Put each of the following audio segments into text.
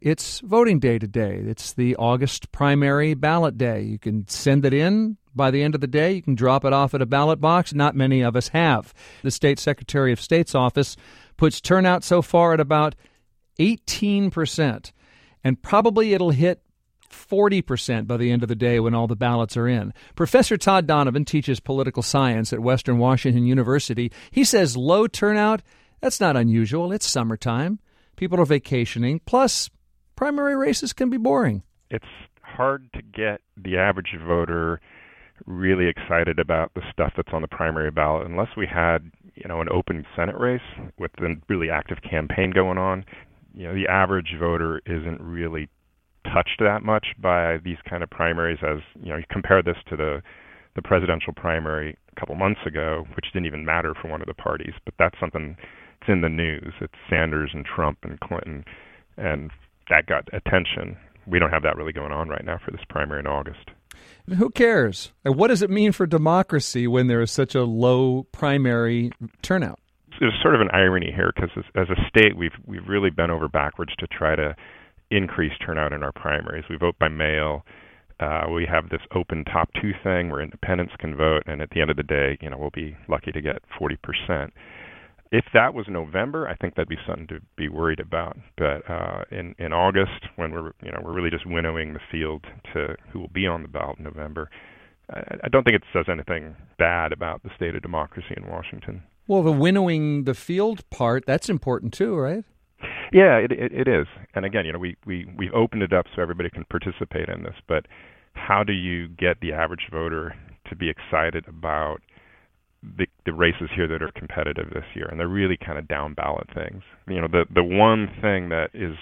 It's voting day today. It's the August primary ballot day. You can send it in by the end of the day. You can drop it off at a ballot box. Not many of us have. The State Secretary of State's office puts turnout so far at about 18%, and probably it'll hit 40% by the end of the day when all the ballots are in. Professor Todd Donovan teaches political science at Western Washington University. He says low turnout, that's not unusual. It's summertime. People are vacationing. Plus, primary races can be boring. It's hard to get the average voter really excited about the stuff that's on the primary ballot unless we had, an open Senate race with a really active campaign going on. The average voter isn't really touched that much by these kind of primaries. As you compare this to the presidential primary a couple months ago, which didn't even matter for one of the parties, but that's something that's in the news. It's Sanders and Trump and Clinton, and that got attention. We don't have that really going on right now for this primary in August. Who cares? And what does it mean for democracy when there is such a low primary turnout? There's sort of an irony here because as a state, we've really bent over backwards to try to increase turnout in our primaries. We vote by mail. We have this open top two thing where independents can vote, and at the end of the day, we'll be lucky to get 40%. If that was November, I think that'd be something to be worried about. But in August, when we're really just winnowing the field to who will be on the ballot in November, I don't think it says anything bad about the state of democracy in Washington. Well, the winnowing the field part, that's important too, right? Yeah, it is. And again, we've opened it up so everybody can participate in this. But how do you get the average voter to be excited about the races here that are competitive this year? And they're really kind of down ballot things. The one thing that is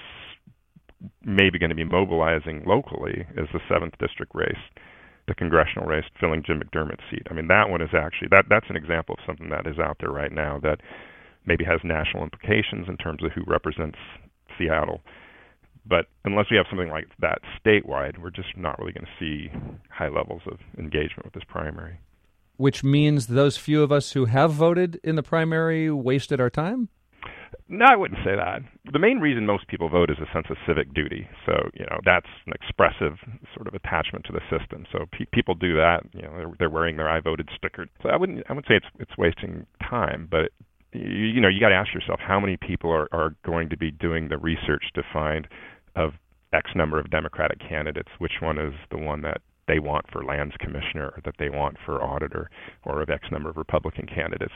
maybe going to be mobilizing locally is the 7th district race, the congressional race filling Jim McDermott's seat. I mean, that one is actually that's an example of something that is out there right now that maybe has national implications in terms of who represents Seattle. But unless we have something like that statewide, we're just not really going to see high levels of engagement with this primary. Which means those few of us who have voted in the primary wasted our time? No, I wouldn't say that. The main reason most people vote is a sense of civic duty. So, that's an expressive sort of attachment to the system. So people do that. They're wearing their I voted sticker. So I wouldn't say it's wasting time, but you got to ask yourself how many people are going to be doing the research to find of X number of Democratic candidates, which one is the one that they want for lands commissioner or that they want for auditor, or of X number of Republican candidates.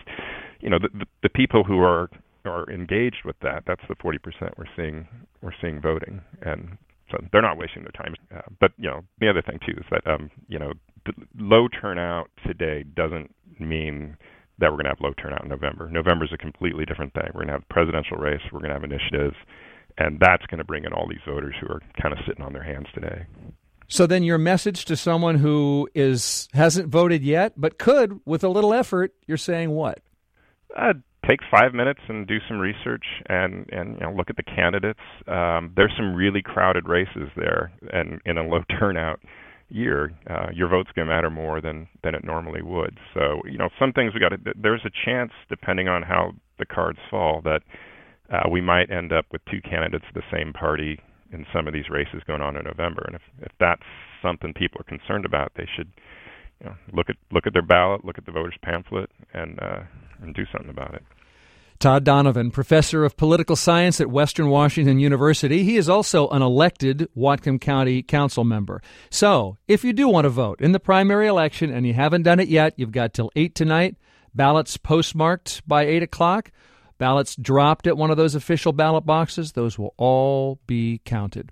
The people who are engaged with that's the 40% we're seeing voting, and so they're not wasting their time. But the other thing too is that the low turnout today doesn't mean that we're going to have low turnout in November. November is a completely different thing. We're going to have a presidential race. We're going to have initiatives, and that's going to bring in all these voters who are kind of sitting on their hands today. So then your message to someone who hasn't voted yet but could, with a little effort, you're saying what? Take 5 minutes and do some research and look at the candidates. There's some really crowded races there, and in a low turnout year, your vote's going to matter more than it normally would. So, some things there's a chance, depending on how the cards fall, that we might end up with two candidates of the same party in some of these races going on in November. And if that's something people are concerned about, they should look at their ballot, look at the voters' pamphlet, and do something about it. Todd Donovan, professor of political science at Western Washington University. He is also an elected Whatcom County council member. So, if you do want to vote in the primary election and you haven't done it yet, you've got till 8 tonight. Ballots postmarked by 8 o'clock. Ballots dropped at one of those official ballot boxes. Those will all be counted.